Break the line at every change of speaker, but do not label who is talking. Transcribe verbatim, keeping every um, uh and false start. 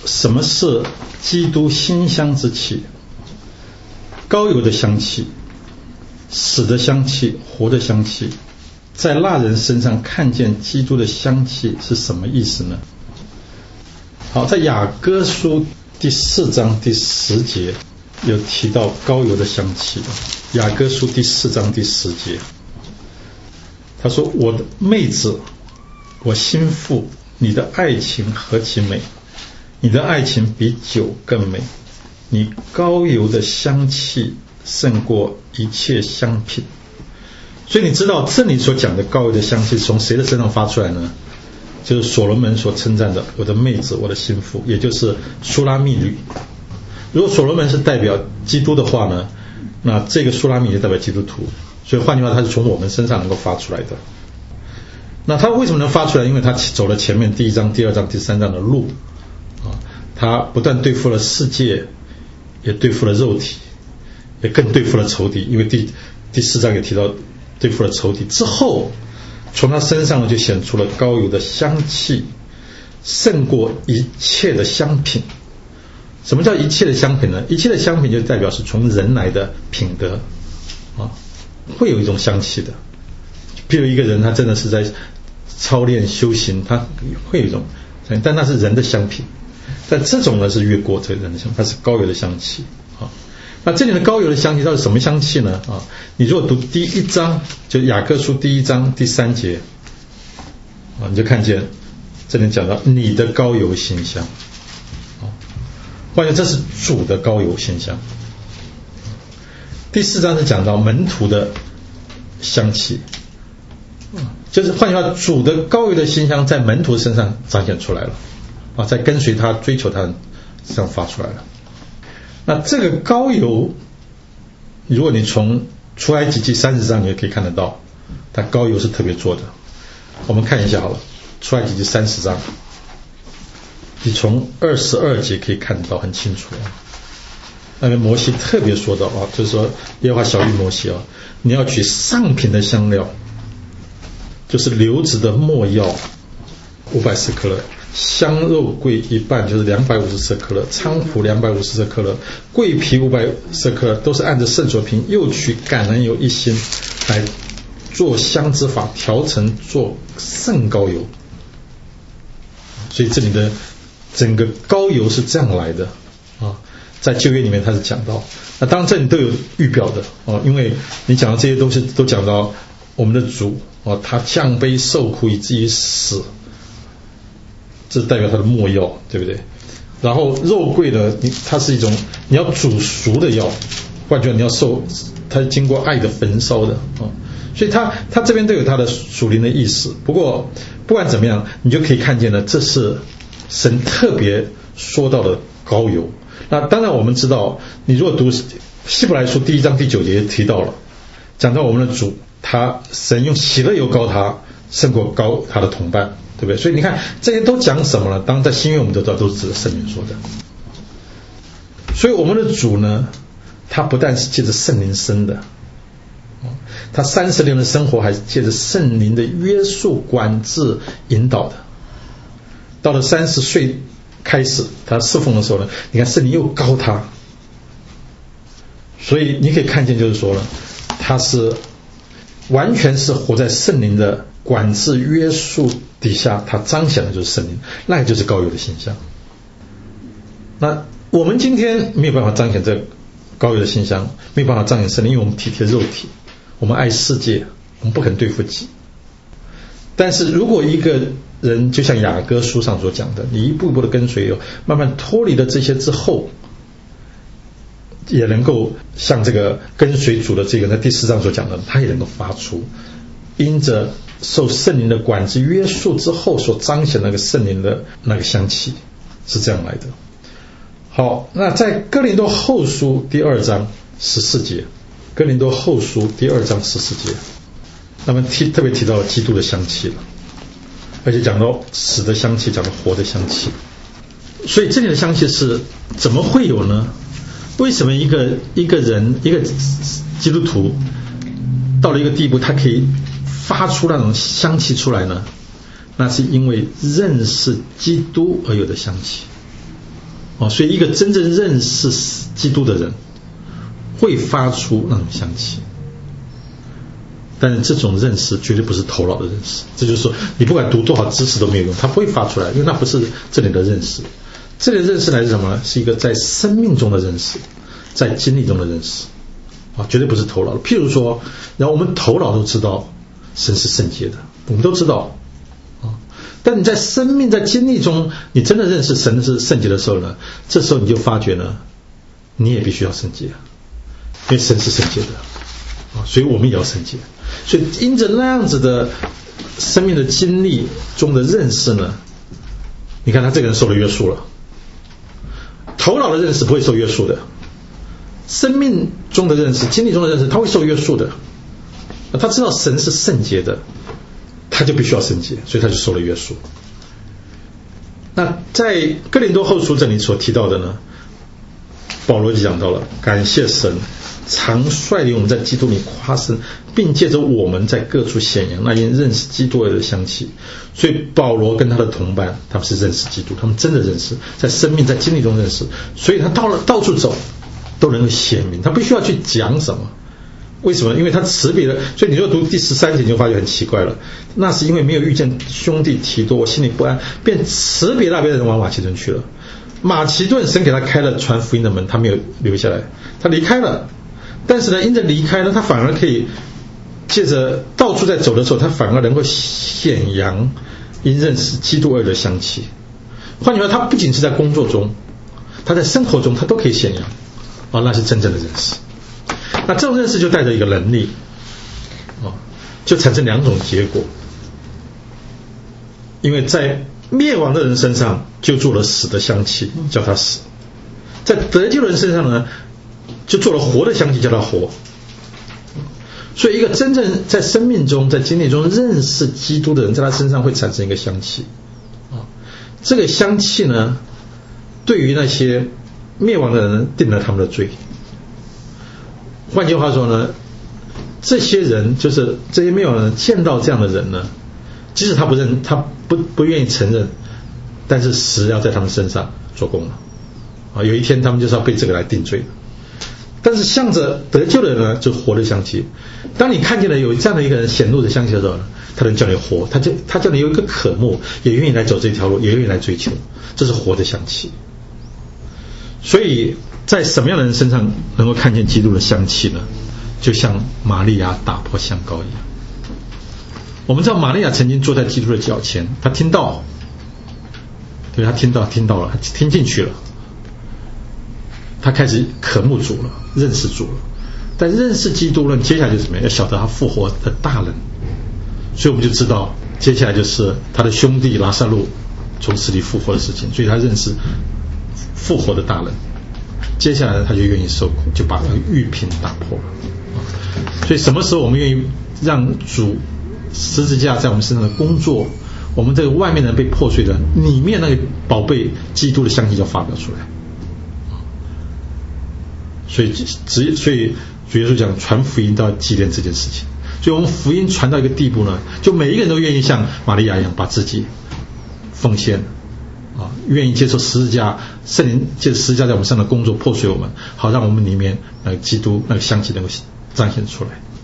什么是基督馨香之气？膏油的香气，死的香气，活的香气，在那人身上看见基督的香气是什么意思呢？好，在雅歌书第四章第十节有提到膏油的香气。雅歌书第四章第十节，他说：我的妹子，我心腹，你的爱情何其美，你的爱情比酒更美，你膏油的香气胜过一切香品。所以你知道这里所讲的膏油的香气从谁的身上发出来呢？就是所罗门所称赞的我的妹子，我的心腹，也就是苏拉密女。如果所罗门是代表基督的话呢，那这个苏拉密就代表基督徒。所以换句话，他是从我们身上能够发出来的。那他为什么能发出来？因为他走了前面第一章、第二章、第三章的路啊，他不但对付了世界，也对付了肉体，也更对付了仇敌。因为第第四章也提到对付了仇敌之后，从他身上就显出了膏油的香气，胜过一切的香品。什么叫一切的香品呢？一切的香品就代表是从人来的品德啊，会有一种香气的。比如一个人他真的是在操练修行，他会有一种，但那是人的香品。但这种呢是越过这个人的香，它是膏油的香气啊。那这里的膏油的香气到底什么香气呢？啊，你如果读第一章，就雅各书第一章第三节啊，你就看见这里讲到你的膏油馨香啊，换言之，这是主的膏油馨香。第四章是讲到门徒的香气，就是换句话，主的膏油的馨香在门徒身上彰显出来了啊，在跟随他、追求他身上发出来了。那这个膏油，如果你从出埃及记三十章你也可以看得到，它膏油是特别做的。我们看一下好了，出埃及记三十章，你从二十二节可以看得到很清楚啊。那个摩西特别说到啊，就是说耶和华晓谕摩西啊，你要取上品的香料，就是流质的没药五百舍克勒，香肉桂一半，就是两百五十舍克勒，菖蒲两百五十舍克勒，桂皮五百舍克勒，都是按着圣所品，又取橄榄油一斤来做香之法，调成做圣膏油。所以这里的整个膏油是这样来的啊，在旧约里面他是讲到，那当然这里都有预表的哦，因为你讲到这些东西都讲到我们的主哦，他降卑受苦以至于死，这是代表他的没药，对不对？然后肉桂呢，它是一种你要煮熟的药，换句话你要受，它是经过爱的焚烧的啊，所以它它这边都有它的属灵的意思。不过不管怎么样，你就可以看见了，这是神特别说到的膏油。那当然我们知道，你如果读希伯来书第一章第九节提到了，讲到我们的主，他神用喜乐油膏他，胜过膏他的同伴，对不对？所以你看这些都讲什么了？当然在新约我们都知道都是指着圣灵说的。所以我们的主呢，他不但是借着圣灵生的，他三十年的生活还是借着圣灵的约束、管制、引导的。到了三十岁开始他侍奉的时候呢，你看圣灵又膏他，所以你可以看见就是说了，他是完全是活在圣灵的管制约束底下，他彰显的就是圣灵，那也就是膏油的形象。那我们今天没有办法彰显这膏油的形象，没有办法彰显圣灵，因为我们体贴肉体，我们爱世界，我们不肯对付己。但是如果一个人就像雅歌书上所讲的，你一步一步的跟随，慢慢脱离了这些之后，也能够像这个跟随主的这个在第四章所讲的，他也能够发出因着受圣灵的管制约束之后所彰显那个圣灵的那个香气，是这样来的。好，那在哥林多后书第二章十四节，哥林多后书第二章十四节，那么提特别提到了基督的香气了，而且讲到死的香气，讲到活的香气。所以这里的香气是怎么会有呢？为什么一个一个人一个基督徒到了一个地步，他可以发出那种香气出来呢？那是因为认识基督而有的香气。 哦，所以一个真正认识基督的人会发出那种香气，但是这种认识绝对不是头脑的认识。这就是说，你不管读多少知识都没有用，它不会发出来，因为那不是这里的认识。这里的认识来自什么呢？是一个在生命中的认识，在经历中的认识啊，绝对不是头脑的。譬如说，然后我们头脑都知道神是圣洁的，我们都知道啊，但你在生命在经历中，你真的认识神是圣洁的时候呢，这时候你就发觉呢，你也必须要圣洁，因为神是圣洁的啊，所以我们也要圣洁。所以因着那样子的生命的经历中的认识呢，你看他这个人受了约束了。头脑的认识不会受约束的，生命中的认识、经历中的认识，他会受约束的。他知道神是圣洁的，他就必须要圣洁，所以他就受了约束。那在哥林多后书这里所提到的呢，保罗就讲到了，感谢神常率领我们在基督里夸胜，并借着我们在各处显扬那因认识基督而的香气。所以保罗跟他的同伴，他们是认识基督，他们真的认识，在生命在经历中认识，所以他到了到处走都能够显明，他不需要去讲什么。为什么？因为他辞别了。所以你就读第十三节你就发觉很奇怪了，那是因为没有遇见兄弟提多，我心里不安，便辞别那边的人往马其顿去了。马其顿神给他开了传福音的门，他没有留下来，他离开了。但是呢，因着离开呢，他反而可以借着到处在走的时候，他反而能够显扬因认识基督而的香气。换句话说，他不仅是在工作中，他在生活中他都可以显扬啊，那是真正的认识。那这种认识就带着一个能力啊，就产生两种结果。因为在灭亡的人身上就做了死的香气，叫他死；在得救的人身上呢，就做了活的香气，叫他活。所以一个真正在生命中在经历中认识基督的人，在他身上会产生一个香气啊。这个香气呢，对于那些灭亡的人定了他们的罪。换句话说呢，这些人就是这些灭亡的人见到这样的人呢，即使他不认他不不愿意承认，但是死要在他们身上做工了啊。有一天他们就是要被这个来定罪的。但是向着得救的人呢，就活的香气。当你看见了有这样的一个人显露的香气的时候呢，他能叫你活，他就他叫你有一个渴慕，也愿意来走这条路，也愿意来追求，这是活的香气。所以在什么样的人身上能够看见基督的香气呢？就像玛利亚打破香膏一样。我们知道玛利亚曾经坐在基督的脚前，她听到，对，她听到听到了，她听进去了，她开始渴慕主了，认识主了。但认识基督呢，接下来就是什么？要晓得他复活的大能。所以我们就知道接下来就是他的兄弟拉撒路从死里复活的事情，所以他认识复活的大能。接下来他就愿意受苦，就把那个玉瓶打破了。所以什么时候我们愿意让主十字架在我们身上的工作，我们这个外面的被破碎的，里面那个宝贝基督的香气就发表出来。所以只所以主耶稣讲传福音都要纪念这件事情。所以我们福音传到一个地步呢，就每一个人都愿意像玛利亚一样把自己奉献啊，愿意接受十字架，圣灵借十字架在我们身上的工作破碎我们，好让我们里面那个基督那个香气能够彰显出来。